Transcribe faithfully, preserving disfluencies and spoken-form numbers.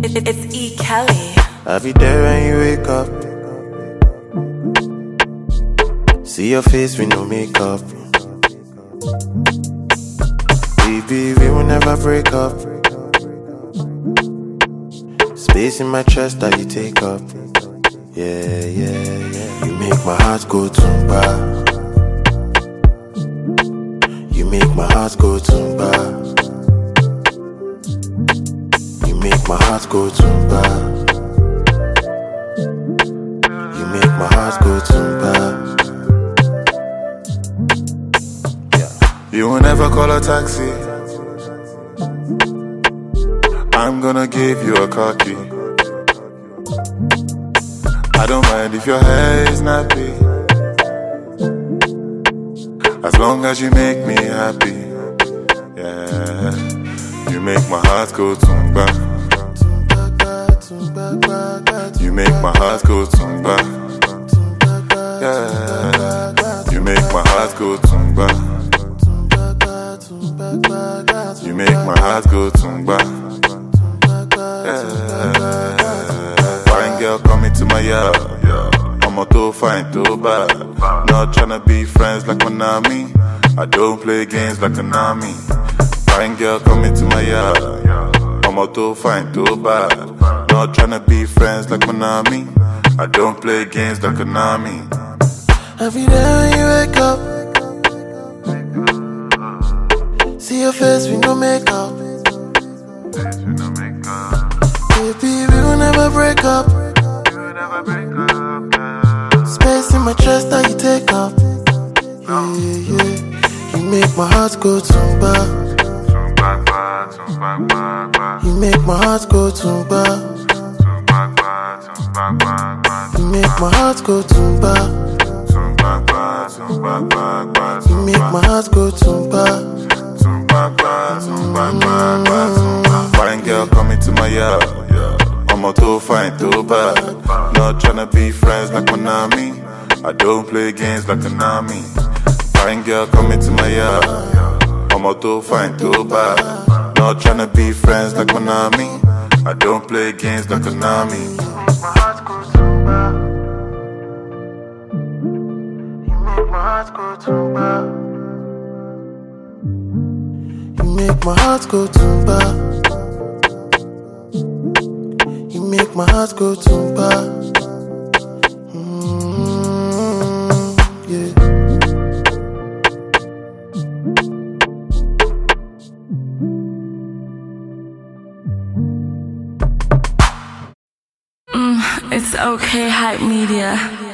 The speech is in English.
It, it's E. Kelly. I'll be there when you wake up. See your face with no makeup. Baby, we will never break up. Space in my chest that you take up. Yeah, yeah, yeah. You make my heart go tumba. You make my heart go tumba. You make my heart go tumba. You make my heart go tumba. You will never call a taxi. I'm gonna give you a car key. I don't mind if your hair is nappy, as long as you make me happy. Yeah, you make my heart go tumba. You make my heart go tumba. Yeah, you make my heart go tumba. You make my heart go tumba. Yeah. Fine girl coming to my yard. I'm a too fine, too bad. Not tryna be friends like Konami. I don't play games like Konami. Fine girl coming to my yard. I'm a too fine, too bad. Not tryna be friends like Konami. I don't play games like Konami. Every day when you wake up, see your face with no makeup. Baby, we will never break up. Space in my chest that you take up. Yeah, yeah. You make my heart go tumba. You make my heart go tumba. You make my heart go tumba. You make my heart go tumba. Fine girl coming to my yard. I'm a too fine, too bad. Not tryna be friends like Konami. I don't play games like Konami. Fine girl coming to my yard. I'm a too fine, too bad. Not tryna be friends like Konami. I don't play games like Konami. My heart goes tumba. You make my heart go tumba. You make my heart go tumba. You make my heart go tumba. Mm, yeah. Mm, it's okay, Hype Media.